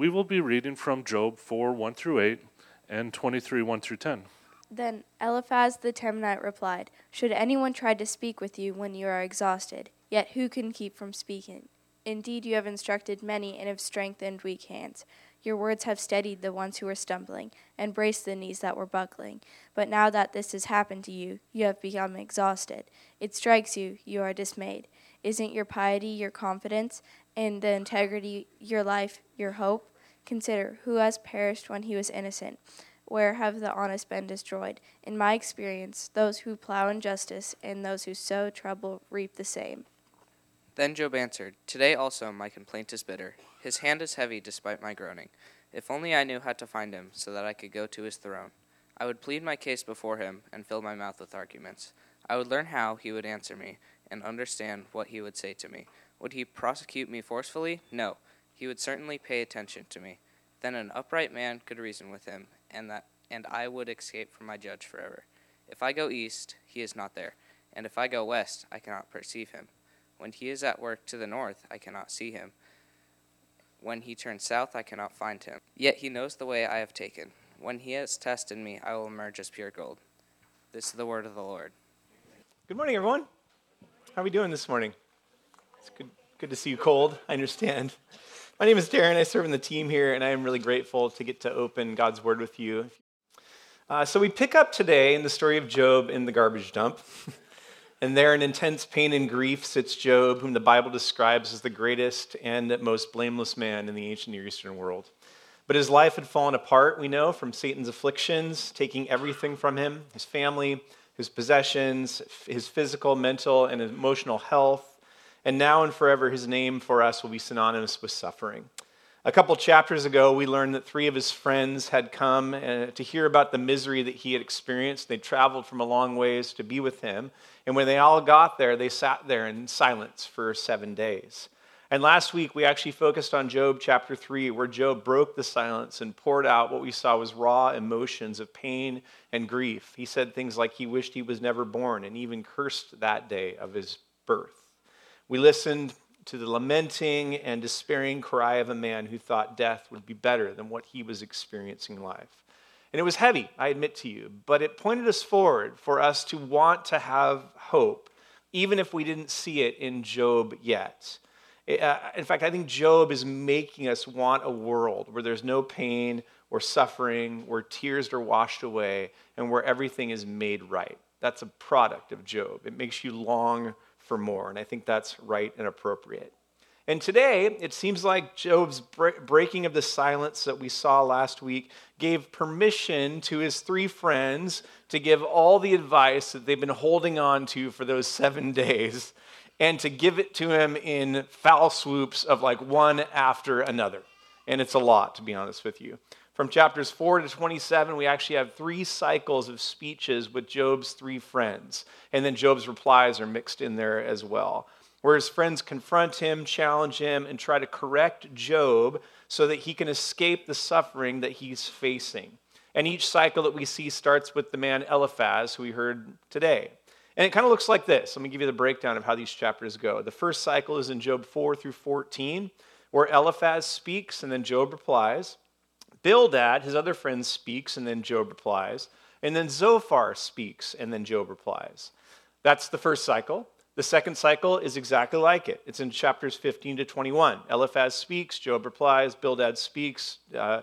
We will be reading from Job 4, 1 through 8, and 23, 1 through 10. Then Eliphaz the Temanite replied, "Should anyone try to speak with you when you are exhausted? Yet who can keep from speaking? Indeed, you have instructed many and have strengthened weak hands. Your words have steadied the ones who were stumbling, and braced the knees that were buckling. But now that this has happened to you, you have become exhausted. It strikes you, you are dismayed. Isn't your piety your confidence, and the integrity your life, your hope? Consider, who has perished when he was innocent? Where have the honest been destroyed? In my experience, those who plow injustice and those who sow trouble reap the same." Then Job answered, "Today also my complaint is bitter. His hand is heavy despite my groaning. If only I knew how to find him, so that I could go to his throne. I would plead my case before him and fill my mouth with arguments. I would learn how he would answer me and understand what he would say to me. Would he prosecute me forcefully? No. He would certainly pay attention to me. Then an upright man could reason with him, and I would escape from my judge forever. If I go east, he is not there, and if I go west, I cannot perceive him. When he is at work to the north, I cannot see him. When he turns south, I cannot find him. Yet he knows the way I have taken. When he has tested me, I will emerge as pure gold." This is the word of the Lord. Good morning, everyone. How are we doing this morning? It's good to see you cold, I understand. My name is Darren. I serve in the team here, and I am really grateful to get to open God's Word with you. So we pick up today in the story of Job in the garbage dump. And there in intense pain and grief sits Job, whom the Bible describes as the greatest and most blameless man in the ancient Near Eastern world. But his life had fallen apart, we know, from Satan's afflictions, taking everything from him, his family, his possessions, his physical, mental, and emotional health. And now and forever, his name for us will be synonymous with suffering. A couple chapters ago, we learned that 3 of his friends had come to hear about the misery that he had experienced. They traveled from a long ways to be with him. And when they all got there, they sat there in silence for 7 days. And last week, we actually focused on Job chapter 3, where Job broke the silence and poured out what we saw was raw emotions of pain and grief. He said things like he wished he was never born and even cursed that day of his birth. We listened to the lamenting and despairing cry of a man who thought death would be better than what he was experiencing in life. And it was heavy, I admit to you, but it pointed us forward for us to want to have hope, even if we didn't see it in Job yet. In fact, I think Job is making us want a world where there's no pain or suffering, where tears are washed away, and where everything is made right. That's a product of Job. It makes you long for more, and I think that's right and appropriate. And today, it seems like Job's breaking of the silence that we saw last week gave permission to his 3 friends to give all the advice that they've been holding on to for those 7 days, and to give it to him in foul swoops of like one after another. And it's a lot, to be honest with you. From chapters 4 to 27, we actually have 3 cycles of speeches with Job's 3 friends. And then Job's replies are mixed in there as well, where his friends confront him, challenge him, and try to correct Job so that he can escape the suffering that he's facing. And each cycle that we see starts with the man Eliphaz, who we heard today. And it kind of looks like this. Let me give you the breakdown of how these chapters go. The first cycle is in Job 4 through 14, where Eliphaz speaks and then Job replies. Bildad, his other friend, speaks and then Job replies. And then Zophar speaks and then Job replies. That's the first cycle. The second cycle is exactly like it. It's in chapters 15 to 21. Eliphaz speaks, Job replies, Bildad speaks,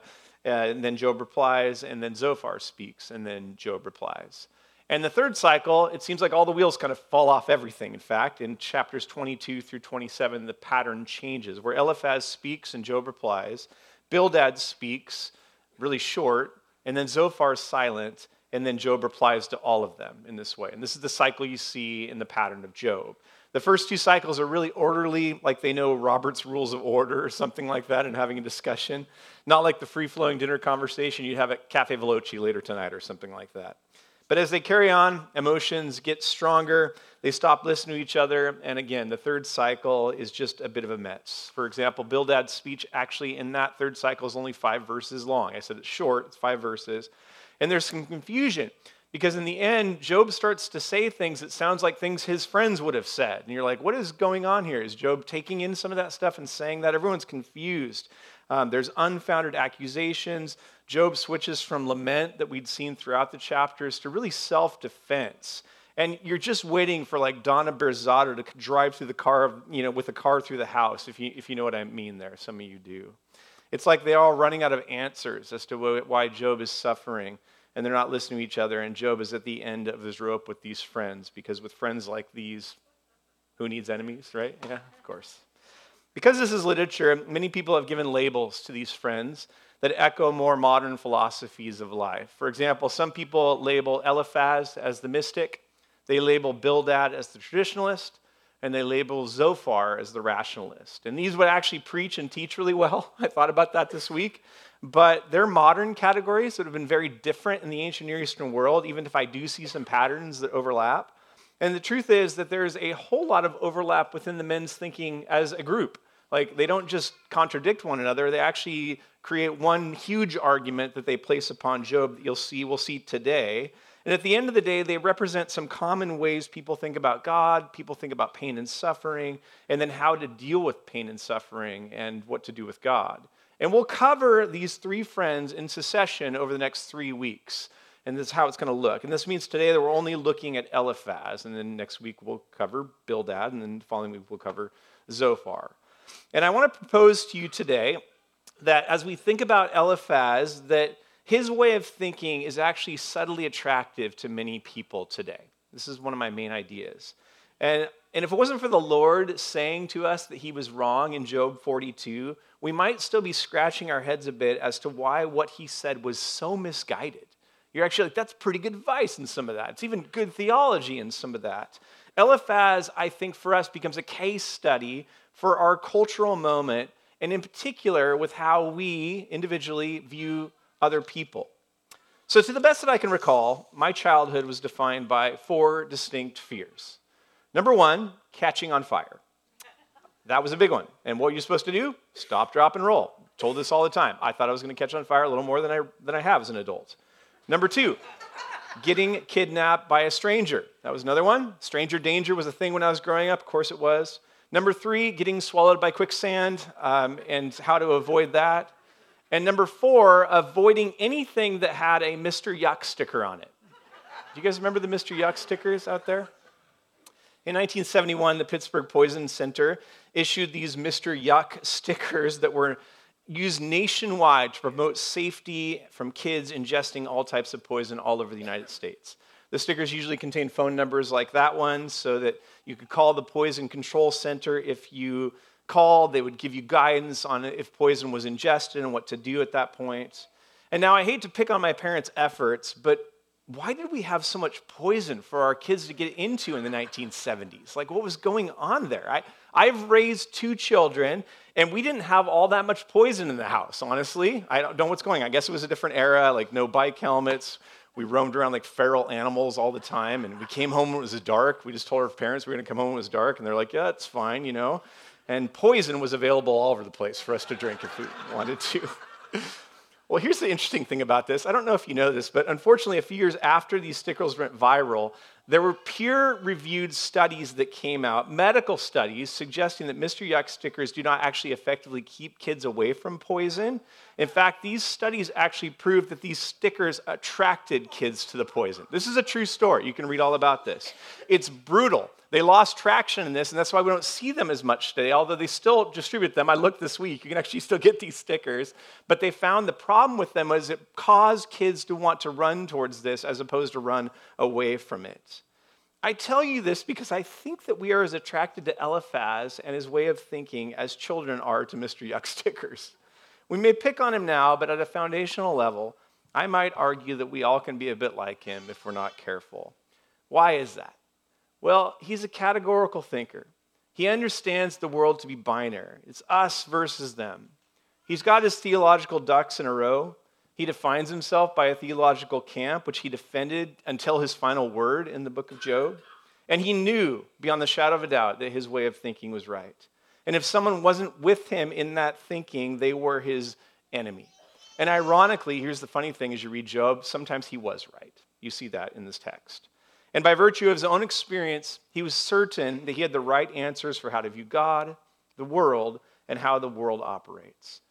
and then Job replies, and then Zophar speaks, and then Job replies. And the third cycle, it seems like all the wheels kind of fall off everything. In fact, in chapters 22 through 27, the pattern changes, where Eliphaz speaks and Job replies, Bildad speaks, really short, and then Zophar's silent, and then Job replies to all of them in this way. And this is the cycle you see in the pattern of Job. The first 2 cycles are really orderly, like they know Robert's Rules of Order or something like that, and having a discussion. Not like the free-flowing dinner conversation you'd have at Cafe Veloci later tonight or something like that. But as they carry on, emotions get stronger, they stop listening to each other, and again, the third cycle is just a bit of a mess. For example, Bildad's speech actually in that third cycle is only 5 verses long. I said it's short, it's 5 verses. And there's some confusion, because in the end, Job starts to say things that sounds like things his friends would have said. And you're like, what is going on here? Is Job taking in some of that stuff and saying that? Everyone's confused. There's unfounded accusations. Job switches from lament that we'd seen throughout the chapters to really self-defense. And you're just waiting for like Donna Berzado to drive through the car, with a car through the house, if you know what I mean there. Some of you do. It's like they're all running out of answers as to why Job is suffering, and they're not listening to each other, and Job is at the end of his rope with these friends, because with friends like these, who needs enemies, right? Yeah, of course. Because this is literature, many people have given labels to these friends that echo more modern philosophies of life. For example, some people label Eliphaz as the mystic, they label Bildad as the traditionalist, and they label Zophar as the rationalist. And these would actually preach and teach really well. I thought about that this week. But they're modern categories that have been very different in the ancient Near Eastern world, even if I do see some patterns that overlap. And the truth is that there's a whole lot of overlap within the men's thinking as a group. Like, they don't just contradict one another, they actually create one huge argument that they place upon Job that we'll see today. And at the end of the day, they represent some common ways people think about God, people think about pain and suffering, and then how to deal with pain and suffering and what to do with God. And we'll cover these three friends in succession over the next 3 weeks. And this is how it's going to look. And this means today that we're only looking at Eliphaz, and then next week we'll cover Bildad, and then the following week we'll cover Zophar. And I want to propose to you today that as we think about Eliphaz, that his way of thinking is actually subtly attractive to many people today. This is one of my main ideas. And if it wasn't for the Lord saying to us that he was wrong in Job 42, we might still be scratching our heads a bit as to why what he said was so misguided. You're actually like, that's pretty good advice in some of that. It's even good theology in some of that. Eliphaz, I think, for us becomes a case study for our cultural moment, and in particular with how we individually view other people. So to the best that I can recall, my childhood was defined by 4 distinct fears. Number 1, catching on fire. That was a big one. And what you're supposed to do? Stop, drop, and roll. Told this all the time. I thought I was going to catch on fire a little more than I have as an adult. Number 2, getting kidnapped by a stranger. That was another one. Stranger danger was a thing when I was growing up. Of course it was. Number 3, getting swallowed by quicksand and how to avoid that. And number 4, avoiding anything that had a Mr. Yuck sticker on it. Do you guys remember the Mr. Yuck stickers out there? In 1971, the Pittsburgh Poison Center issued these Mr. Yuck stickers that were used nationwide to promote safety from kids ingesting all types of poison all over the United States. The stickers usually contain phone numbers like that one so that you could call the Poison Control Center. If you called, they would give you guidance on if poison was ingested and what to do at that point. And now I hate to pick on my parents' efforts, but why did we have so much poison for our kids to get into in the 1970s? Like, what was going on there? I've raised 2 children, and we didn't have all that much poison in the house, honestly. I don't know what's going on. I guess it was a different era, like no bike helmets. We roamed around like feral animals all the time, and we came home when it was dark. We just told our parents we were going to come home when it was dark, and they're like, yeah, it's fine, And poison was available all over the place for us to drink if we wanted to. Well, here's the interesting thing about this. I don't know if you know this, but unfortunately, a few years after these stickers went viral, there were peer-reviewed studies that came out, medical studies, suggesting that Mr. Yuck stickers do not actually effectively keep kids away from poison. In fact, these studies actually proved that these stickers attracted kids to the poison. This is a true story. You can read all about this. It's brutal. They lost traction in this, and that's why we don't see them as much today, although they still distribute them. I looked this week. You can actually still get these stickers. But they found the problem with them was it caused kids to want to run towards this as opposed to run away from it. I tell you this because I think that we are as attracted to Eliphaz and his way of thinking as children are to Mr. Yuck stickers. We may pick on him now, but at a foundational level, I might argue that we all can be a bit like him if we're not careful. Why is that? Well, he's a categorical thinker. He understands the world to be binary. It's us versus them. He's got his theological ducks in a row. He defines himself by a theological camp, which he defended until his final word in the book of Job. And he knew, beyond the shadow of a doubt, that his way of thinking was right. And if someone wasn't with him in that thinking, they were his enemy. And ironically, here's the funny thing as you read Job, sometimes he was right. You see that in this text. And by virtue of his own experience, he was certain that he had the right answers for how to view God, the world, and how the world operates.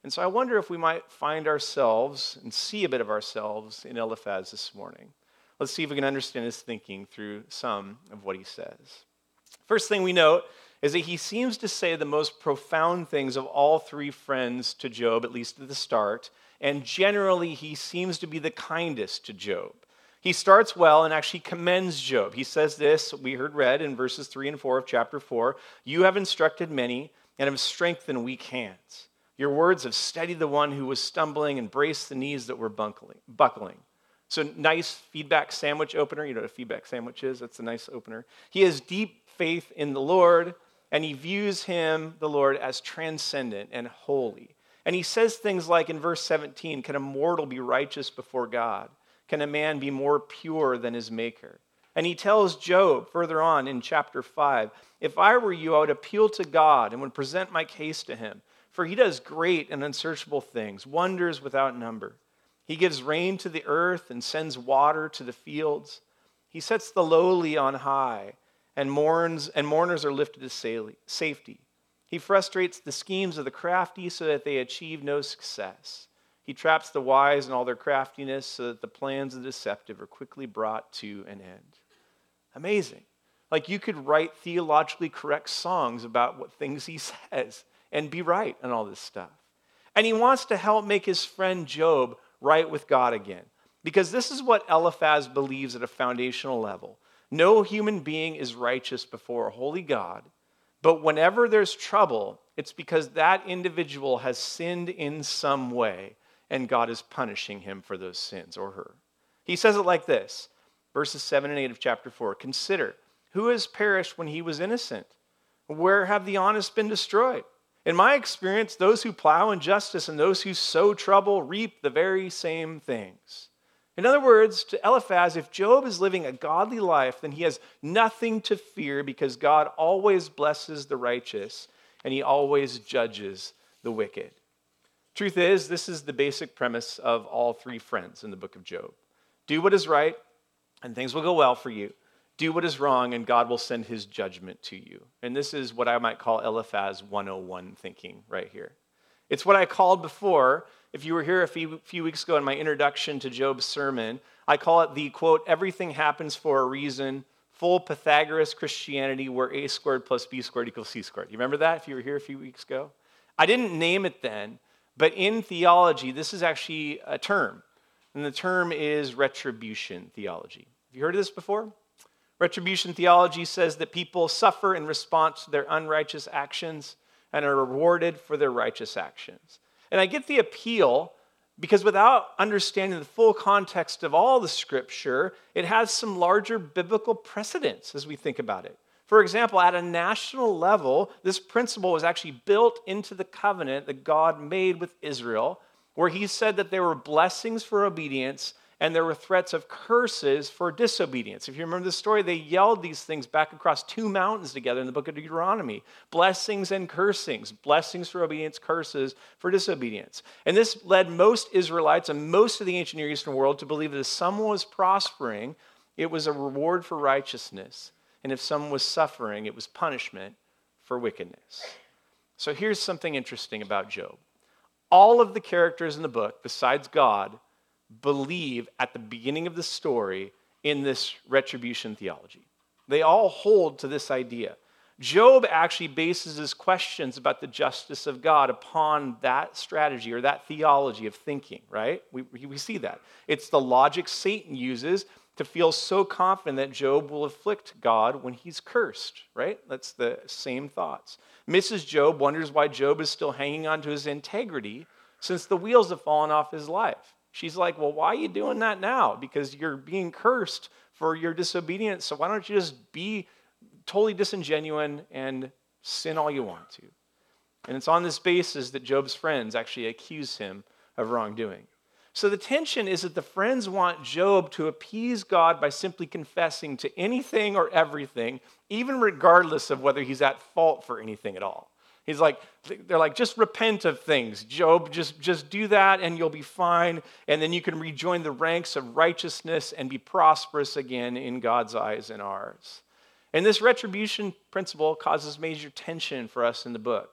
And so I wonder if we might find ourselves and see a bit of ourselves in Eliphaz this morning. Let's see if we can understand his thinking through some of what he says. First thing we note is that he seems to say the most profound things of all three friends to Job, at least at the start, and generally he seems to be the kindest to Job. He starts well and actually commends Job. He says this, we heard read in verses 3 and 4 of chapter 4, "You have instructed many and have strengthened weak hands. Your words have steadied the one who was stumbling and braced the knees that were buckling." So nice feedback sandwich opener. You know what a feedback sandwich is? That's a nice opener. He has deep faith in the Lord, and he views him, the Lord, as transcendent and holy. And he says things like in verse 17, "Can a mortal be righteous before God? Can a man be more pure than his maker?" And he tells Job further on in chapter 5, "If I were you, I would appeal to God and would present my case to him. For he does great and unsearchable things, wonders without number. He gives rain to the earth and sends water to the fields. He sets the lowly on high, and mourners are lifted to safety. He frustrates the schemes of the crafty so that they achieve no success. He traps the wise in all their craftiness so that the plans of the deceptive are quickly brought to an end." Amazing. Like you could write theologically correct songs about what things he says and be right on all this stuff. And he wants to help make his friend Job right with God again. Because this is what Eliphaz believes at a foundational level. No human being is righteous before a holy God, but whenever there's trouble, it's because that individual has sinned in some way, and God is punishing him for those sins, or her. He says it like this, verses 7 and 8 of chapter 4, "Consider, who has perished when he was innocent? Where have the honest been destroyed? In my experience, those who plow injustice and those who sow trouble reap the very same things." In other words, to Eliphaz, if Job is living a godly life, then he has nothing to fear because God always blesses the righteous and he always judges the wicked. Truth is, this is the basic premise of all three friends in the book of Job. Do what is right and things will go well for you. Do what is wrong, and God will send his judgment to you. And this is what I might call Eliphaz 101 thinking right here. It's what I called before, if you were here a few weeks ago in my introduction to Job's sermon, I call it the, quote, "everything happens for a reason, full Pythagoras Christianity where a squared plus b squared equals c squared." You remember that if you were here a few weeks ago? I didn't name it then, but in theology, this is actually a term. And the term is retribution theology. Have you heard of this before? Retribution theology says that people suffer in response to their unrighteous actions and are rewarded for their righteous actions. And I get the appeal because without understanding the full context of all the scripture, it has some larger biblical precedents as we think about it. For example, at a national level, this principle was actually built into the covenant that God made with Israel, where he said that there were blessings for obedience and there were threats of curses for disobedience. If you remember the story, they yelled these things back across two mountains together in the book of Deuteronomy. Blessings and cursings. Blessings for obedience, curses for disobedience. And this led most Israelites and most of the ancient Near Eastern world to believe that if someone was prospering, it was a reward for righteousness. And if someone was suffering, it was punishment for wickedness. So here's something interesting about Job. All of the characters in the book, besides God, believe at the beginning of the story in this retribution theology. They all hold to this idea. Job actually bases his questions about the justice of God upon that strategy or that theology of thinking, right? We see that. It's the logic Satan uses to feel so confident that Job will afflict God when he's cursed, right? That's the same thoughts. Mrs. Job wonders why Job is still hanging on to his integrity since the wheels have fallen off his life. She's like, well, why are you doing that now? Because you're being cursed for your disobedience, so why don't you just be totally disingenuous and sin all you want to? And it's on this basis that Job's friends actually accuse him of wrongdoing. So the tension is that the friends want Job to appease God by simply confessing to anything or everything, even regardless of whether he's at fault for anything at all. They're like, just repent of things. Job, just do that and you'll be fine. And then you can rejoin the ranks of righteousness and be prosperous again in God's eyes and ours. And this retribution principle causes major tension for us in the book.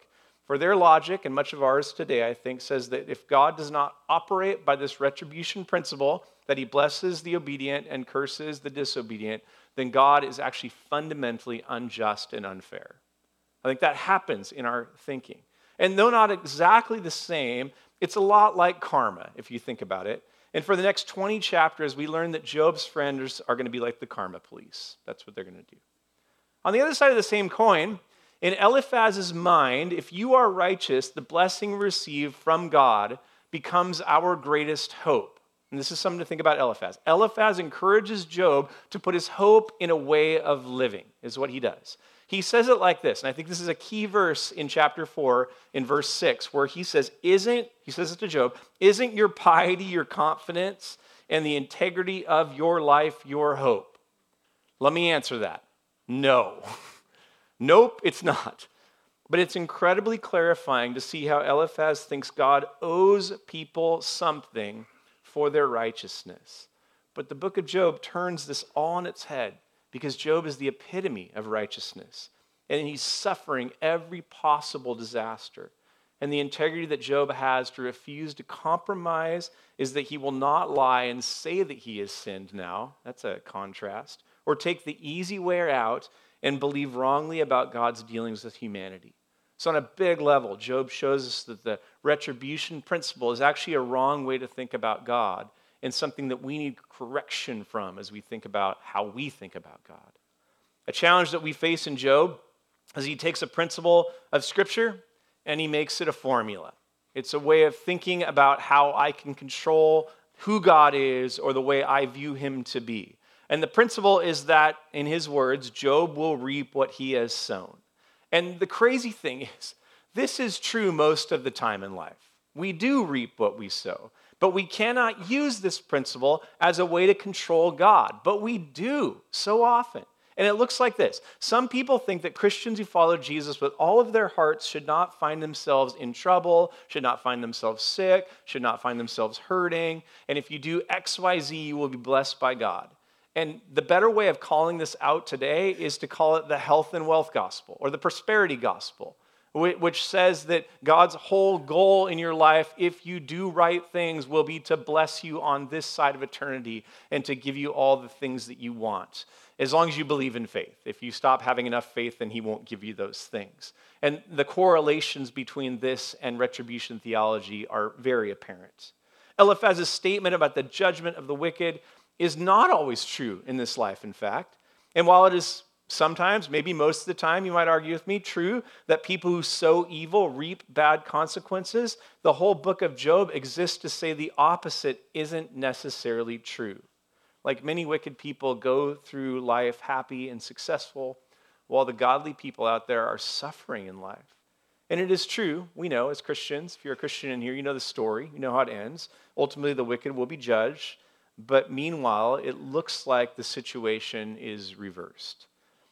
For their logic, and much of ours today, I think, says that if God does not operate by this retribution principle, that he blesses the obedient and curses the disobedient, then God is actually fundamentally unjust and unfair. I think that happens in our thinking. And though not exactly the same, it's a lot like karma, if you think about it. And for the next 20 chapters, we learn that Job's friends are going to be like the karma police. That's what they're going to do. On the other side of the same coin, in Eliphaz's mind, if you are righteous, the blessing received from God becomes our greatest hope. And this is something to think about Eliphaz. Eliphaz encourages Job to put his hope in a way of living, is what he does. He says it like this, and I think this is a key verse in chapter 4, in verse 6, where he says it to Job, isn't your piety your confidence and the integrity of your life your hope? Let me answer that. No. Nope, it's not. But it's incredibly clarifying to see how Eliphaz thinks God owes people something for their righteousness. But the book of Job turns this all on its head because Job is the epitome of righteousness. And he's suffering every possible disaster. And the integrity that Job has to refuse to compromise is that he will not lie and say that he has sinned now. That's a contrast. Or take the easy way out and believe wrongly about God's dealings with humanity. So on a big level, Job shows us that the retribution principle is actually a wrong way to think about God and something that we need correction from as we think about how we think about God. A challenge that we face in Job is he takes a principle of Scripture and he makes it a formula. It's a way of thinking about how I can control who God is or the way I view him to be. And the principle is that, in his words, Job will reap what he has sown. And the crazy thing is, this is true most of the time in life. We do reap what we sow, but we cannot use this principle as a way to control God. But we do so often. And it looks like this. Some people think that Christians who follow Jesus with all of their hearts should not find themselves in trouble, should not find themselves sick, should not find themselves hurting. And if you do X, Y, Z, you will be blessed by God. And the better way of calling this out today is to call it the health and wealth gospel or the prosperity gospel, which says that God's whole goal in your life, if you do right things, will be to bless you on this side of eternity and to give you all the things that you want, as long as you believe in faith. If you stop having enough faith, then he won't give you those things. And the correlations between this and retribution theology are very apparent. Eliphaz's statement about the judgment of the wicked is not always true in this life, in fact. And while it is sometimes, maybe most of the time, you might argue with me, true that people who sow evil reap bad consequences, the whole book of Job exists to say the opposite isn't necessarily true. Like many wicked people go through life happy and successful, while the godly people out there are suffering in life. And it is true, we know as Christians, if you're a Christian in here, you know the story, you know how it ends. Ultimately, the wicked will be judged. But meanwhile, it looks like the situation is reversed.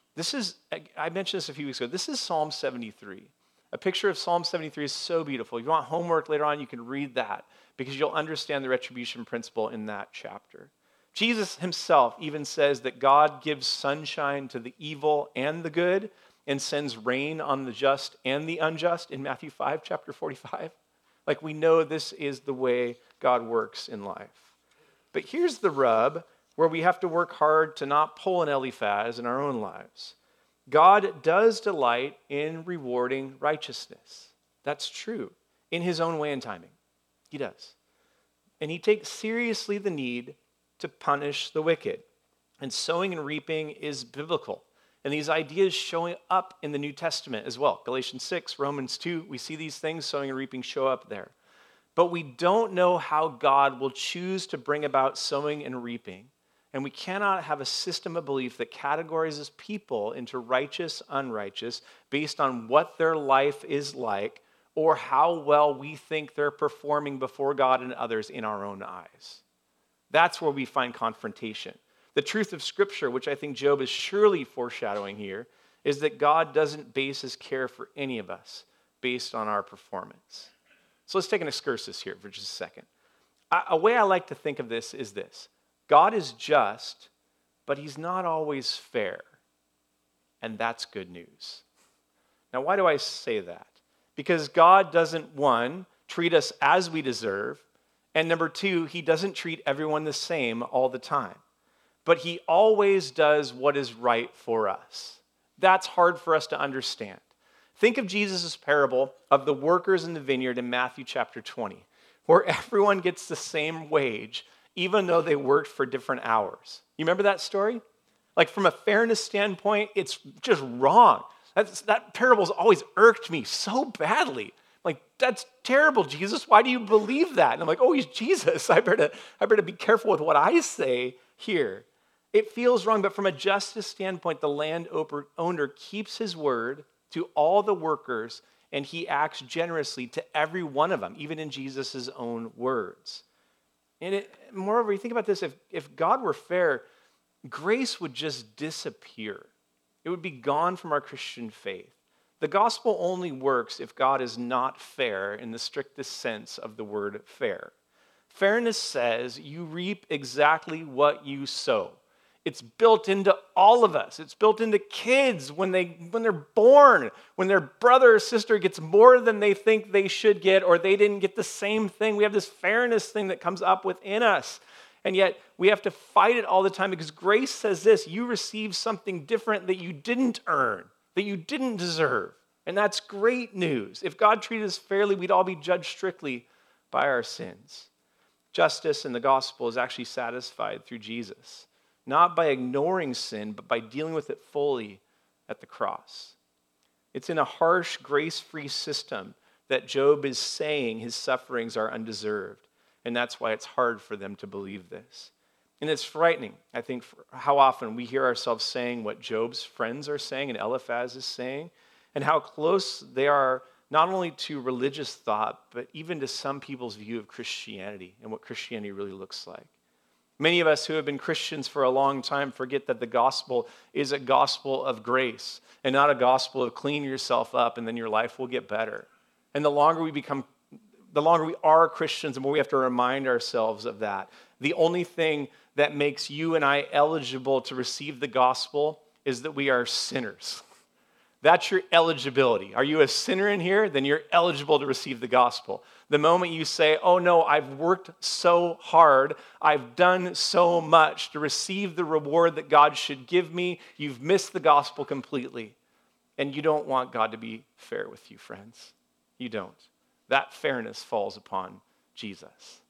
I mentioned this a few weeks ago, this is Psalm 73. A picture of Psalm 73 is so beautiful. If you want homework later on, you can read that because you'll understand the retribution principle in that chapter. Jesus himself even says that God gives sunshine to the evil and the good and sends rain on the just and the unjust in Matthew 5, chapter 45. Like we know this is the way God works in life. But here's the rub where we have to work hard to not pull an Eliphaz in our own lives. God does delight in rewarding righteousness. That's true. In his own way and timing. He does. And he takes seriously the need to punish the wicked. And sowing and reaping is biblical. And these ideas showing up in the New Testament as well. Galatians 6, Romans 2, we see these things, sowing and reaping, show up there. But we don't know how God will choose to bring about sowing and reaping. And we cannot have a system of belief that categorizes people into righteous, unrighteous, based on what their life is like or how well we think they're performing before God and others in our own eyes. That's where we find confrontation. The truth of Scripture, which I think Job is surely foreshadowing here, is that God doesn't base his care for any of us based on our performance. So let's take an excursus here for just a second. A way I like to think of this is this. God is just, but he's not always fair. And that's good news. Now, why do I say that? Because God doesn't, one, treat us as we deserve, and number two, he doesn't treat everyone the same all the time. But he always does what is right for us. That's hard for us to understand. Think of Jesus' parable of the workers in the vineyard in Matthew chapter 20, where everyone gets the same wage, even though they worked for different hours. You remember that story? Like, from a fairness standpoint, it's just wrong. That parable's always irked me so badly. Like, that's terrible, Jesus. Why do you believe that? And I'm like, oh, he's Jesus. I better be careful with what I say here. It feels wrong, but from a justice standpoint, the landowner keeps his word to all the workers, and he acts generously to every one of them, even in Jesus' own words. And moreover, you think about this, if God were fair, grace would just disappear. It would be gone from our Christian faith. The gospel only works if God is not fair in the strictest sense of the word fair. Fairness says you reap exactly what you sow. It's built into all of us. It's built into kids when they're born, when their brother or sister gets more than they think they should get, or they didn't get the same thing. We have this fairness thing that comes up within us. And yet we have to fight it all the time because grace says this: you receive something different that you didn't earn, that you didn't deserve. And that's great news. If God treated us fairly, we'd all be judged strictly by our sins. Justice in the gospel is actually satisfied through Jesus, not by ignoring sin, but by dealing with it fully at the cross. It's in a harsh, grace-free system that Job is saying his sufferings are undeserved. And that's why it's hard for them to believe this. And it's frightening, I think, for how often we hear ourselves saying what Job's friends are saying and Eliphaz is saying, and how close they are not only to religious thought, but even to some people's view of Christianity and what Christianity really looks like. Many of us who have been Christians for a long time forget that the gospel is a gospel of grace and not a gospel of clean yourself up and then your life will get better. And the longer we are Christians, the more we have to remind ourselves of that. The only thing that makes you and I eligible to receive the gospel is that we are sinners. That's your eligibility. Are you a sinner in here? Then you're eligible to receive the gospel. The moment you say, oh no, I've worked so hard, I've done so much to receive the reward that God should give me, you've missed the gospel completely. And you don't want God to be fair with you, friends. You don't. That fairness falls upon Jesus.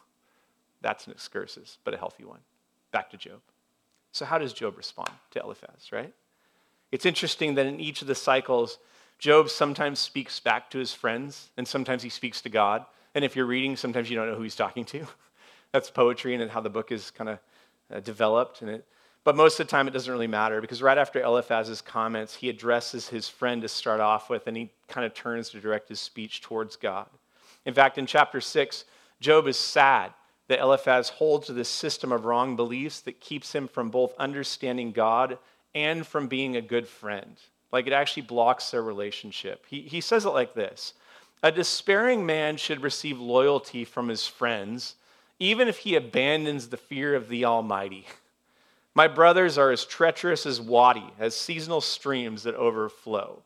That's an excursus, but a healthy one. Back to Job. So how does Job respond to Eliphaz, right? It's interesting that in each of the cycles, Job sometimes speaks back to his friends, and sometimes he speaks to God. And if you're reading, sometimes you don't know who he's talking to. That's poetry and how the book is kind of developed. But most of the time, it doesn't really matter, because right after Eliphaz's comments, he addresses his friend to start off with, and he kind of turns to direct his speech towards God. In fact, in chapter 6, Job is sad that Eliphaz holds to this system of wrong beliefs that keeps him from both understanding God and from being a good friend. Like, it actually blocks their relationship. He says it like this: a despairing man should receive loyalty from his friends, even if he abandons the fear of the Almighty. My brothers are as treacherous as Wadi, as seasonal streams that overflow.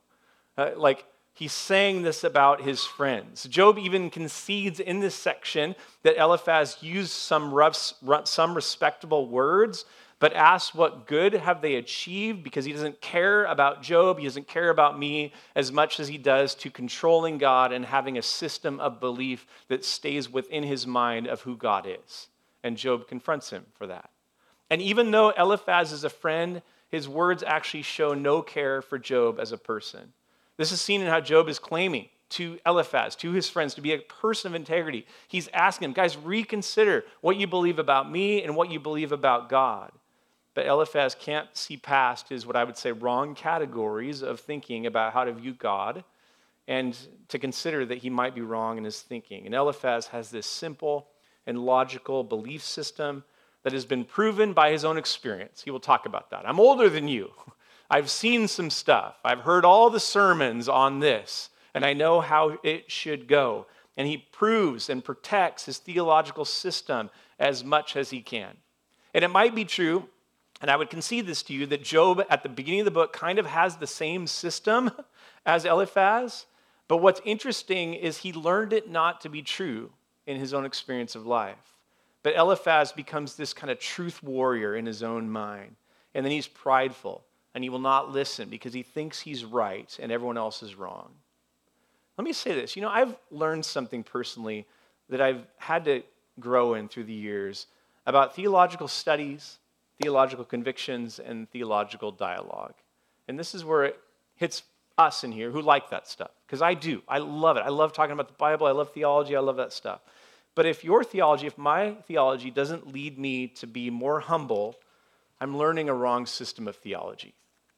He's saying this about his friends. Job even concedes in this section that Eliphaz used some respectable words, but asks what good have they achieved, because he doesn't care about Job, he doesn't care about me as much as he does to controlling God and having a system of belief that stays within his mind of who God is. And Job confronts him for that. And even though Eliphaz is a friend, his words actually show no care for Job as a person. This is seen in how Job is claiming to Eliphaz, to his friends, to be a person of integrity. He's asking them, guys, reconsider what you believe about me and what you believe about God. But Eliphaz can't see past his, what I would say, wrong categories of thinking about how to view God and to consider that he might be wrong in his thinking. And Eliphaz has this simple and logical belief system that has been proven by his own experience. He will talk about that. I'm older than you. I've seen some stuff. I've heard all the sermons on this, and I know how it should go. And he proves and protects his theological system as much as he can. And it might be true, and I would concede this to you, that Job at the beginning of the book kind of has the same system as Eliphaz, But what's interesting is he learned it not to be true in his own experience of life. But Eliphaz becomes this kind of truth warrior in his own mind. And then he's prideful, and he will not listen because he thinks he's right and everyone else is wrong. Let me say this. I've learned something personally that I've had to grow in through the years about theological studies, theological convictions, and theological dialogue. And this is where it hits us in here who like that stuff, because I do. I love it. I love talking about the Bible. I love theology. I love that stuff. But if my theology doesn't lead me to be more humble, I'm learning a wrong system of theology.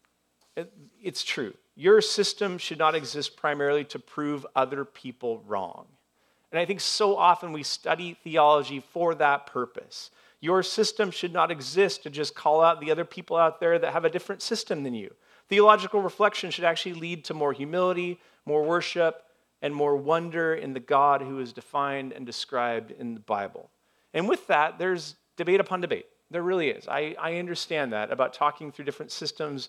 It's true. Your system should not exist primarily to prove other people wrong. And I think so often we study theology for that purpose. Your system should not exist to just call out the other people out there that have a different system than you. Theological reflection should actually lead to more humility, more worship, and more wonder in the God who is defined and described in the Bible. And with that, there's debate upon debate. There really is. I understand that about talking through different systems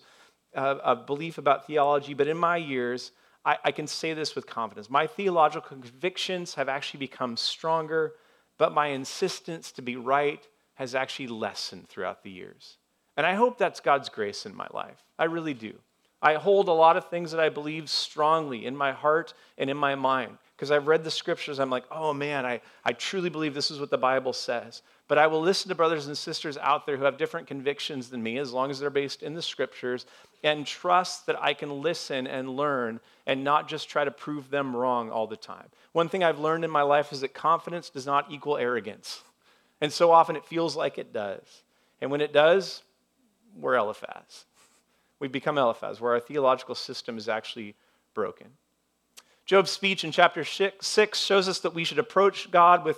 of belief about theology, but in my years, I can say this with confidence. My theological convictions have actually become stronger, but my insistence to be right has actually lessened throughout the years. And I hope that's God's grace in my life. I really do. I hold a lot of things that I believe strongly in my heart and in my mind. Because I've read the scriptures, I'm like, oh man, I truly believe this is what the Bible says. But I will listen to brothers and sisters out there who have different convictions than me, as long as they're based in the scriptures, and trust that I can listen and learn and not just try to prove them wrong all the time. One thing I've learned in my life is that confidence does not equal arrogance. And so often it feels like it does. And when it does, we're Eliphaz. We become Eliphaz, where our theological system is actually broken. Job's speech in chapter 6 shows us that we should approach God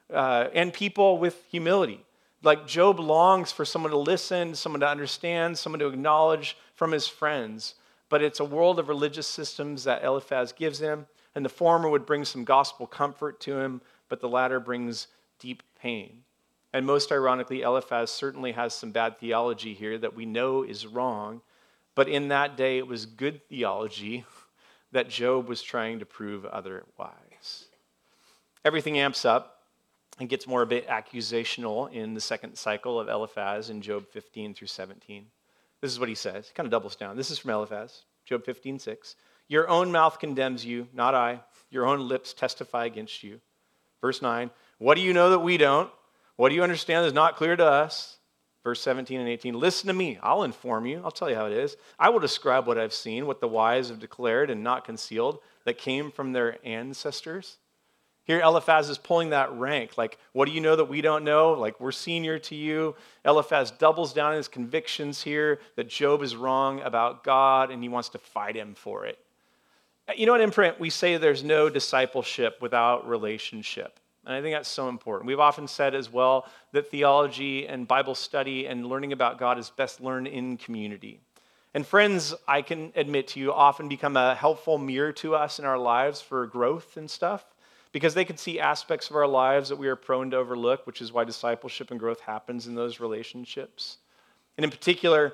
and people with humility. Like Job longs for someone to listen, someone to understand, someone to acknowledge from his friends. But it's a world of religious systems that Eliphaz gives him, and the former would bring some gospel comfort to him, but the latter brings deep pain. And most ironically, Eliphaz certainly has some bad theology here that we know is wrong, but in that day it was good theology that Job was trying to prove otherwise. Everything amps up and gets more a bit accusational in the second cycle of Eliphaz in Job 15 through 17. This is what he says. He kind of doubles down. This is from Eliphaz, Job 15:6. Your own mouth condemns you, not I. Your own lips testify against you. Verse 9. What do you know that we don't? What do you understand that is not clear to us? Verse 17 and 18. Listen to me. I'll inform you. I'll tell you how it is. I will describe what I've seen, what the wise have declared and not concealed, that came from their ancestors. Here Eliphaz is pulling that rank. Like, what do you know that we don't know? Like, we're senior to you. Eliphaz doubles down on his convictions here that Job is wrong about God and he wants to fight him for it. You know, at Imprint, we say there's no discipleship without relationship. And I think that's so important. We've often said as well that theology and Bible study and learning about God is best learned in community. And friends, I can admit to you, often become a helpful mirror to us in our lives for growth and stuff, because they can see aspects of our lives that we are prone to overlook, which is why discipleship and growth happens in those relationships. And in particular,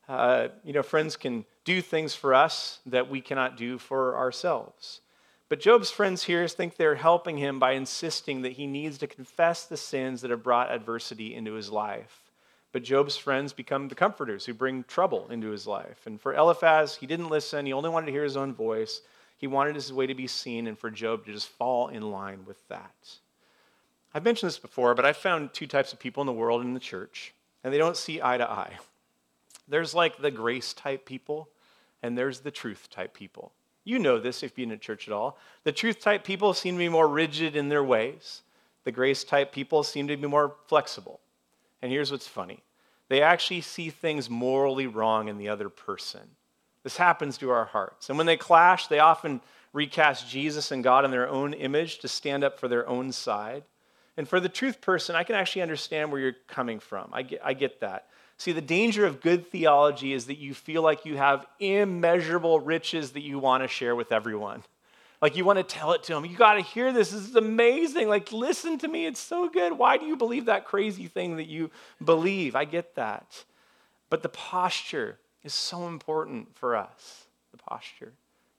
friends can do things for us that we cannot do for ourselves. But Job's friends here think they're helping him by insisting that he needs to confess the sins that have brought adversity into his life. But Job's friends become the comforters who bring trouble into his life. And for Eliphaz, he didn't listen. He only wanted to hear his own voice. He wanted his way to be seen, and for Job to just fall in line with that. I've mentioned this before, but I've found two types of people in the world and in the church, and they don't see eye to eye. There's like the grace type people, and there's the truth type people. You know this if you've been in church at all. The truth type people seem to be more rigid in their ways. The grace type people seem to be more flexible. And here's what's funny. They actually see things morally wrong in the other person. This happens to our hearts. And when they clash, they often recast Jesus and God in their own image to stand up for their own side. And for the truth person, I can actually understand where you're coming from. I get that. See, the danger of good theology is that you feel like you have immeasurable riches that you want to share with everyone. Like you want to tell it to them. You got to hear this. This is amazing. Like, listen to me. It's so good. Why do you believe that crazy thing that you believe? I get that. But the posture is so important for us. The posture.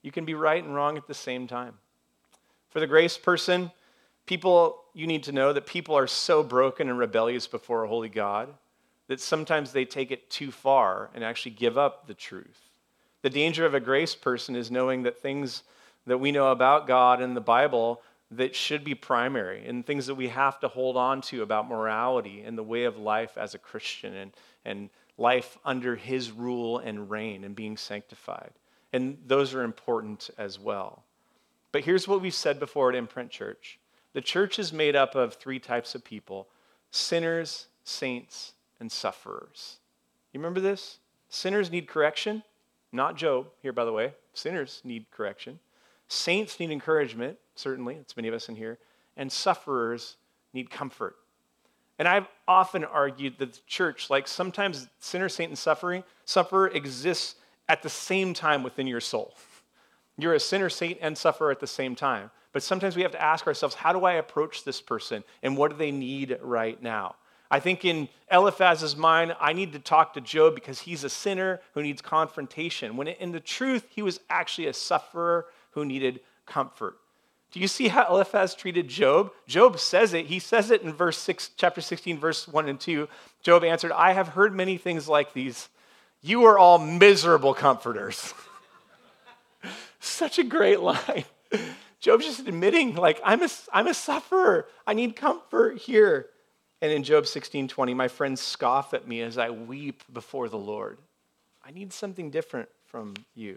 You can be right and wrong at the same time. For the grace person, you need to know that people are so broken and rebellious before a holy God that sometimes they take it too far and actually give up the truth. The danger of a grace person is knowing that things that we know about God and the Bible that should be primary and things that we have to hold on to about morality and the way of life as a Christian and life under his rule and reign and being sanctified. And those are important as well. But here's what we've said before at Imprint Church. The church is made up of three types of people: sinners, saints, and sufferers. You remember this? Sinners need correction. Not Job here, by the way. Sinners need correction. Saints need encouragement, certainly. It's many of us in here. And sufferers need comfort. And I've often argued that the church, like sometimes sinner, saint, and sufferer exists at the same time within your soul. You're a sinner, saint, and sufferer at the same time. But sometimes we have to ask ourselves, how do I approach this person? And what do they need right now? I think in Eliphaz's mind, I need to talk to Job because he's a sinner who needs confrontation. When in the truth, he was actually a sufferer who needed comfort. Do you see how Eliphaz treated Job? Job says it. He says it in chapter 16, verse 1 and 2. Job answered, I have heard many things like these. You are all miserable comforters. Such a great line. Job's just admitting, like, I'm a sufferer. I need comfort here. And in Job 16:20, my friends scoff at me as I weep before the Lord. I need something different from you.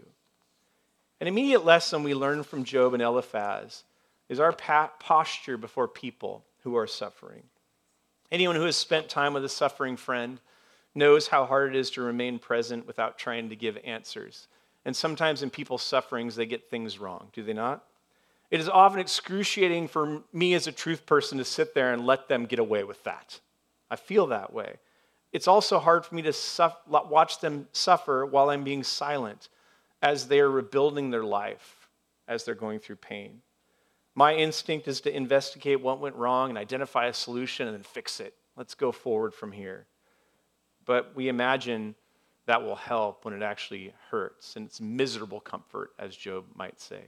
An immediate lesson we learn from Job and Eliphaz is our posture before people who are suffering. Anyone who has spent time with a suffering friend knows how hard it is to remain present without trying to give answers. And sometimes in people's sufferings, they get things wrong, do they not? It is often excruciating for me as a truth person to sit there and let them get away with that. I feel that way. It's also hard for me to watch them suffer while I'm being silent as they are rebuilding their life, as they're going through pain. My instinct is to investigate what went wrong and identify a solution and then fix it. Let's go forward from here. But we imagine that will help when it actually hurts, and it's miserable comfort, as Job might say.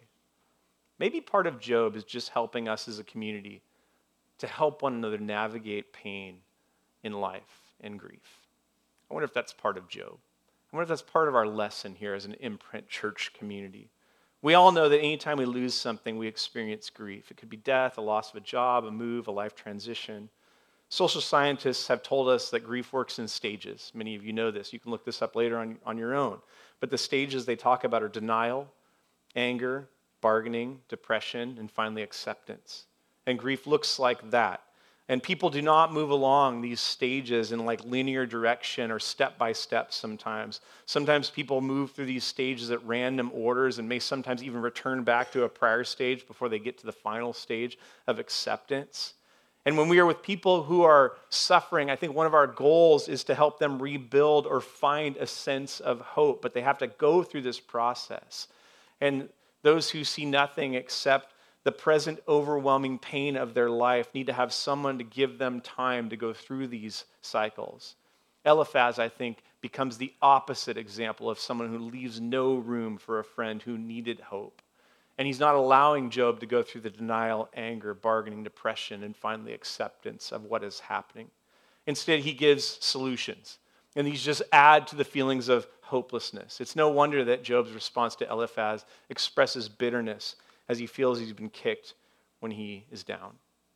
Maybe part of Job is just helping us as a community to help one another navigate pain in life and grief. I wonder if that's part of Job. I wonder if that's part of our lesson here as an Imprint Church community. We all know that anytime we lose something, we experience grief. It could be death, a loss of a job, a move, a life transition. Social scientists have told us that grief works in stages. Many of you know this. You can look this up later on your own. But the stages they talk about are denial, anger, bargaining, depression, and finally acceptance. And grief looks like that. And people do not move along these stages in like linear direction or step by step sometimes. Sometimes people move through these stages at random orders and may sometimes even return back to a prior stage before they get to the final stage of acceptance. And when we are with people who are suffering, I think one of our goals is to help them rebuild or find a sense of hope, but they have to go through this process. And those who see nothing except the present overwhelming pain of their life need to have someone to give them time to go through these cycles. Eliphaz, I think, becomes the opposite example of someone who leaves no room for a friend who needed hope. And he's not allowing Job to go through the denial, anger, bargaining, depression, and finally acceptance of what is happening. Instead, he gives solutions. And these just add to the feelings of hopelessness. It's no wonder that Job's response to Eliphaz expresses bitterness as he feels he's been kicked when he is down.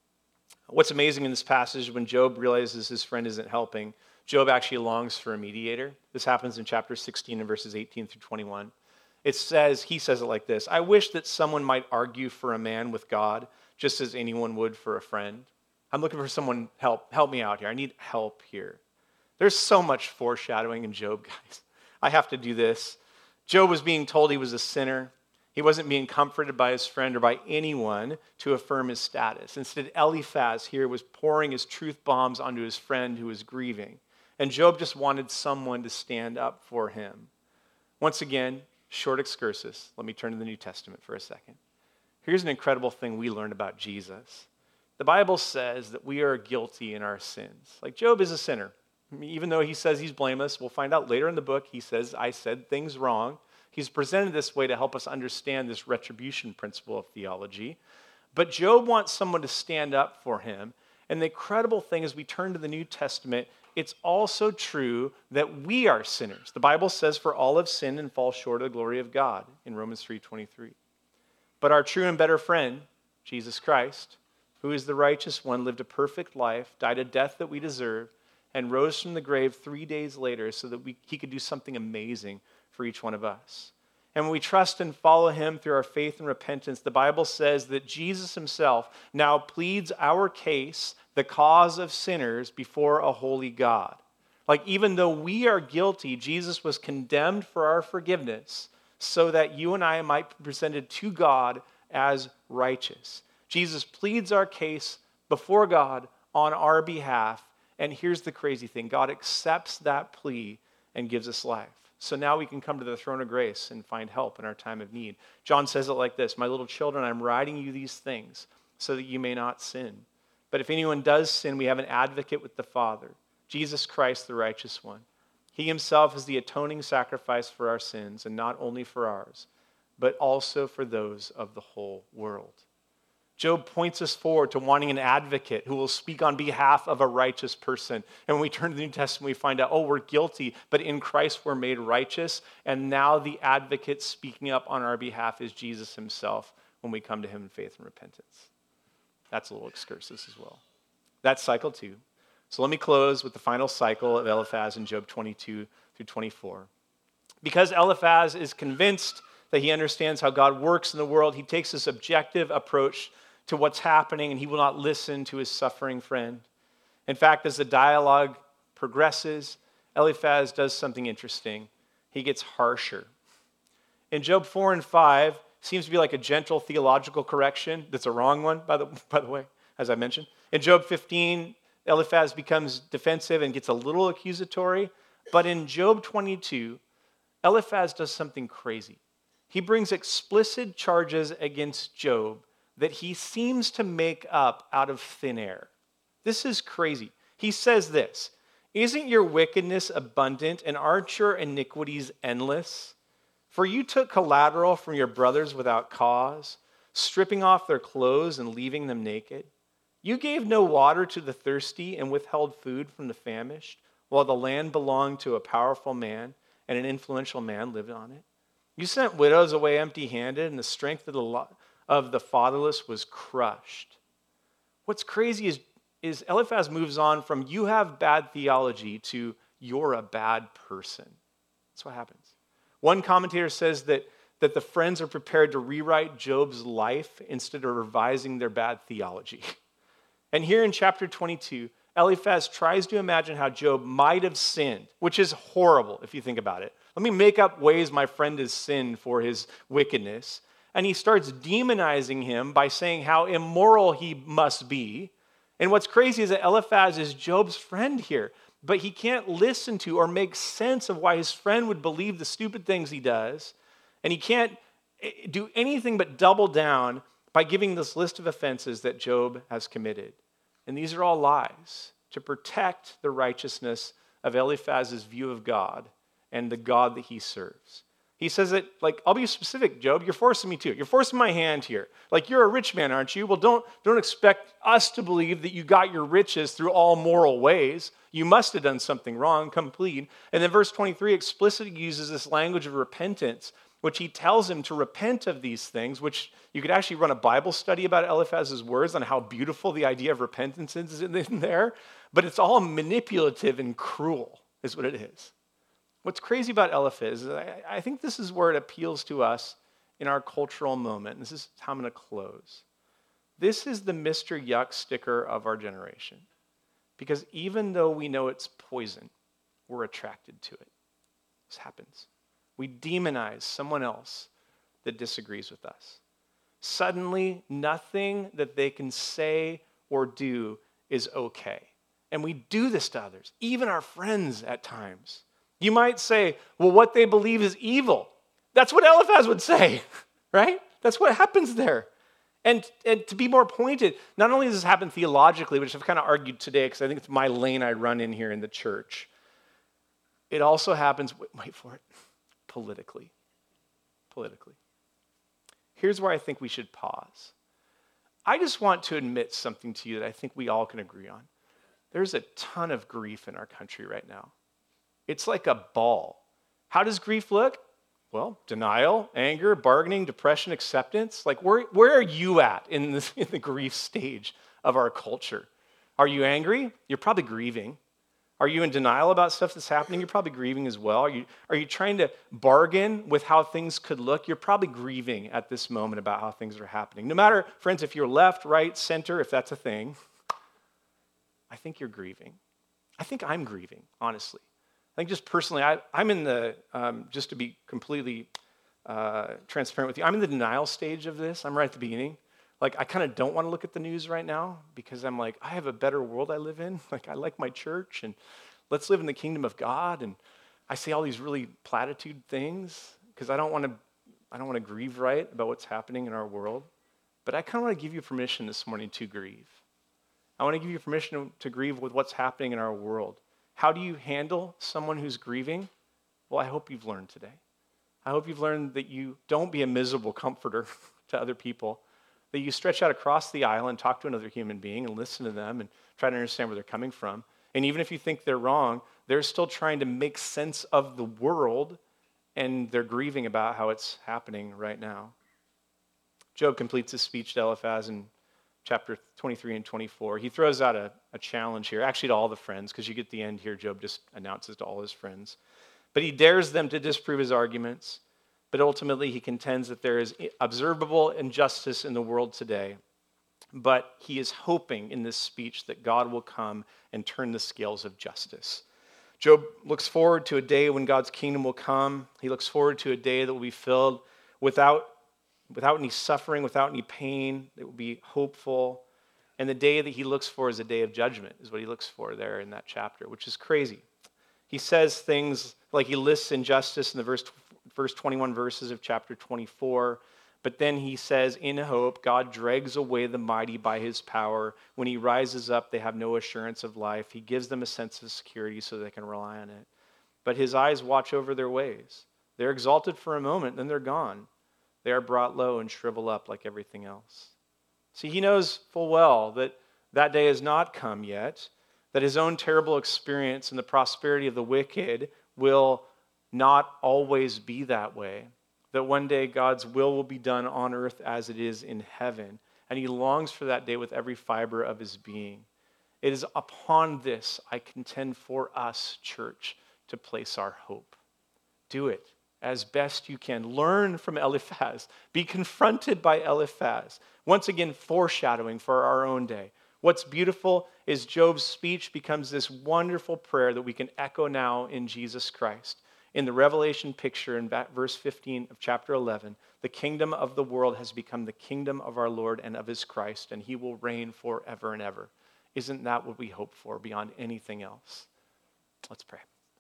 What's amazing in this passage, when Job realizes his friend isn't helping, Job actually longs for a mediator. This happens in chapter 16 and verses 18 through 21. He says it like this: I wish that someone might argue for a man with God, just as anyone would for a friend. I'm looking for someone, help me out here. I need help here. There's so much foreshadowing in Job, guys. I have to do this. Job was being told he was a sinner. He wasn't being comforted by his friend or by anyone to affirm his status. Instead, Eliphaz here was pouring his truth bombs onto his friend who was grieving. And Job just wanted someone to stand up for him. Once again, short excursus. Let me turn to the New Testament for a second. Here's an incredible thing we learned about Jesus. The Bible says that we are guilty in our sins. Like Job is a sinner. Even though he says he's blameless, we'll find out later in the book, he says, I said things wrong. He's presented this way to help us understand this retribution principle of theology. But Job wants someone to stand up for him. And the incredible thing is we turn to the New Testament, it's also true that we are sinners. The Bible says, for all have sinned and fall short of the glory of God in Romans 3:23. But our true and better friend, Jesus Christ, who is the righteous one, lived a perfect life, died a death that we deserve, and rose from the grave 3 days later so that he could do something amazing for each one of us. And when we trust and follow him through our faith and repentance, the Bible says that Jesus himself now pleads our case, the cause of sinners, before a holy God. Like, even though we are guilty, Jesus was condemned for our forgiveness so that you and I might be presented to God as righteous. Jesus pleads our case before God on our behalf. And here's the crazy thing. God accepts that plea and gives us life. So now we can come to the throne of grace and find help in our time of need. John says it like this, "My little children, I'm writing you these things so that you may not sin. But if anyone does sin, we have an advocate with the Father, Jesus Christ, the righteous one. He himself is the atoning sacrifice for our sins, and not only for ours, but also for those of the whole world." Job points us forward to wanting an advocate who will speak on behalf of a righteous person. And when we turn to the New Testament, we find out, oh, we're guilty, but in Christ we're made righteous. And now the advocate speaking up on our behalf is Jesus himself when we come to him in faith and repentance. That's a little excursus as well. That's cycle 2. So let me close with the final cycle of Eliphaz in Job 22 through 24. Because Eliphaz is convinced that he understands how God works in the world, he takes this objective approach to what's happening, and he will not listen to his suffering friend. In fact, as the dialogue progresses, Eliphaz does something interesting. He gets harsher. In Job 4 and 5, seems to be like a gentle theological correction. That's a wrong one, by the way, as I mentioned. In Job 15, Eliphaz becomes defensive and gets a little accusatory. But in Job 22, Eliphaz does something crazy. He brings explicit charges against Job that he seems to make up out of thin air. This is crazy. He says this, "Isn't your wickedness abundant and aren't your iniquities endless? For you took collateral from your brothers without cause, stripping off their clothes and leaving them naked. You gave no water to the thirsty and withheld food from the famished, while the land belonged to a powerful man and an influential man lived on it. You sent widows away empty-handed, and the strength of the fatherless was crushed." What's crazy is Eliphaz moves on from "you have bad theology" to "you're a bad person." That's what happens. One commentator says that the friends are prepared to rewrite Job's life instead of revising their bad theology. And here in chapter 22, Eliphaz tries to imagine how Job might have sinned, which is horrible if you think about it. Let me make up ways my friend has sinned for his wickedness. And he starts demonizing him by saying how immoral he must be. And what's crazy is that Eliphaz is Job's friend here, but he can't listen to or make sense of why his friend would believe the stupid things he does. And he can't do anything but double down by giving this list of offenses that Job has committed. And these are all lies to protect the righteousness of Eliphaz's view of God and the God that he serves. He says that, like, I'll be specific, Job, you're forcing me to. You're forcing my hand here. Like, you're a rich man, aren't you? Well, don't expect us to believe that you got your riches through all moral ways. You must have done something wrong, come plead. And then verse 23 explicitly uses this language of repentance, which he tells him to repent of these things, which you could actually run a Bible study about Eliphaz's words on how beautiful the idea of repentance is in there. But it's all manipulative and cruel, is what it is. What's crazy about Eliphaz is I think this is where it appeals to us in our cultural moment. This is how I'm going to close. This is the Mr. Yuck sticker of our generation. Because even though we know it's poison, we're attracted to it. This happens. We demonize someone else that disagrees with us. Suddenly, nothing that they can say or do is okay. And we do this to others, even our friends at times. You might say, well, what they believe is evil. That's what Eliphaz would say, right? That's what happens there. And to be more pointed, not only does this happen theologically, which I've kind of argued today because I think it's my lane I run in here in the church, it also happens, wait for it, politically. politically. Here's where I think we should pause. I just want to admit something to you that I think we all can agree on. There's a ton of grief in our country right now. It's like a ball. How does grief look? Well, denial, anger, bargaining, depression, acceptance. Like, where are you at in the grief stage of our culture? Are you angry? You're probably grieving. Are you in denial about stuff that's happening? You're probably grieving as well. Are you trying to bargain with how things could look? You're probably grieving at this moment about how things are happening. No matter, friends, if you're left, right, center, if that's a thing, I think you're grieving. I think I'm grieving, honestly. I think just personally, I'm in the, just to be completely transparent with you, I'm in the denial stage of this. I'm right at the beginning. Like, I kind of don't want to look at the news right now because I'm like, I have a better world I live in. Like, I like my church, and let's live in the kingdom of God. And I say all these really platitude things because I don't want to grieve right about what's happening in our world. But I kind of want to give you permission this morning to grieve. I want to give you permission to grieve with what's happening in our world. How do you handle someone who's grieving? Well, I hope you've learned today. I hope you've learned that you don't be a miserable comforter to other people, that you stretch out across the aisle and talk to another human being and listen to them and try to understand where they're coming from. And even if you think they're wrong, they're still trying to make sense of the world, and they're grieving about how it's happening right now. Job completes his speech to Eliphaz in chapter 23 and 24. He throws out a challenge here, actually to all the friends, because you get the end here, Job just announces to all his friends. But he dares them to disprove his arguments. But ultimately, he contends that there is observable injustice in the world today. But he is hoping in this speech that God will come and turn the scales of justice. Job looks forward to a day when God's kingdom will come. He looks forward to a day that will be filled without any suffering, without any pain. It will be hopeful. And the day that he looks for is a day of judgment, is what he looks for there in that chapter, which is crazy. He says things like he lists injustice in the first 21 verses of chapter 24. But then he says, in hope, God drags away the mighty by his power. When he rises up, they have no assurance of life. He gives them a sense of security so they can rely on it. But his eyes watch over their ways. They're exalted for a moment, then they're gone. They are brought low and shrivel up like everything else. See, he knows full well that that day has not come yet, that his own terrible experience and the prosperity of the wicked will not always be that way, that one day God's will be done on earth as it is in heaven, and he longs for that day with every fiber of his being. It is upon this I contend for us, church, to place our hope. Do it as best you can. Learn from Eliphaz. Be confronted by Eliphaz. Once again, foreshadowing for our own day. What's beautiful is Job's speech becomes this wonderful prayer that we can echo now in Jesus Christ. In the Revelation picture in verse 15 of chapter 11, the kingdom of the world has become the kingdom of our Lord and of his Christ, and he will reign forever and ever. Isn't that what we hope for beyond anything else? Let's pray.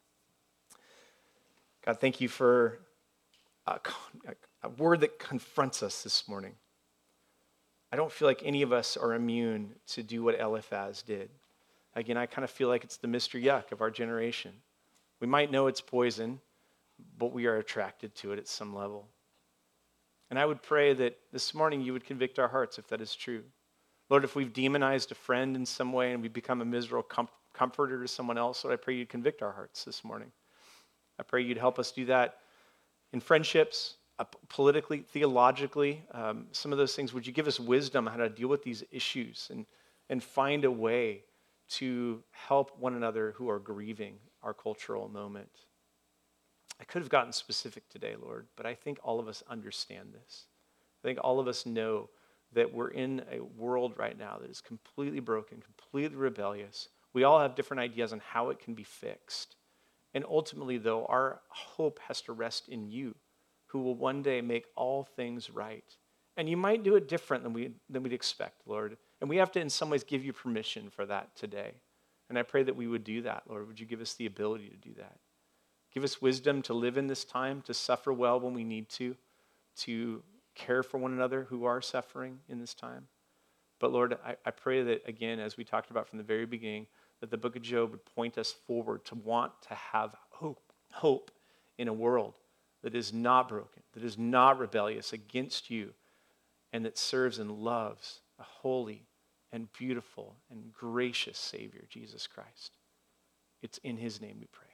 God, thank you for a word that confronts us this morning. I don't feel like any of us are immune to do what Eliphaz did. Again, I kind of feel like it's the Mr. Yuck of our generation. We might know it's poison, but we are attracted to it at some level. And I would pray that this morning you would convict our hearts if that is true. Lord, if we've demonized a friend in some way and we've become a miserable comforter to someone else, Lord, I pray you'd convict our hearts this morning. I pray you'd help us do that in friendships, politically, theologically, some of those things. Would you give us wisdom on how to deal with these issues and find a way to help one another who are grieving our cultural moment? I could have gotten specific today, Lord, but I think all of us understand this. I think all of us know that we're in a world right now that is completely broken, completely rebellious. We all have different ideas on how it can be fixed. And ultimately, though, our hope has to rest in you, who will one day make all things right. And you might do it different than we'd expect, Lord. And we have to, in some ways, give you permission for that today. And I pray that we would do that, Lord. Would you give us the ability to do that? Give us wisdom to live in this time, to suffer well when we need to care for one another who are suffering in this time. But Lord, I pray that, again, as we talked about from the very beginning, that the book of Job would point us forward to want to have hope in a world that is not broken, that is not rebellious against you, and that serves and loves a holy and beautiful and gracious Savior, Jesus Christ. It's in his name we pray.